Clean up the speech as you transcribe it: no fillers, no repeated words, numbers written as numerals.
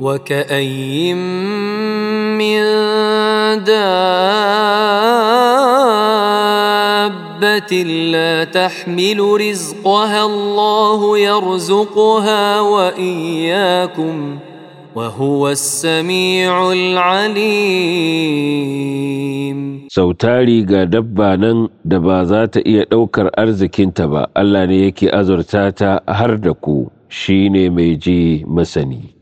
وكأين من دابة لا تحمل رزقها الله يرزقها وإياكم وهو السميع العليم. sautari ga dabba nan da ba za ta iya ɗaukar arzikinta ba, Allah ne yake azurta ta har da ku, shi ne mai ji masani.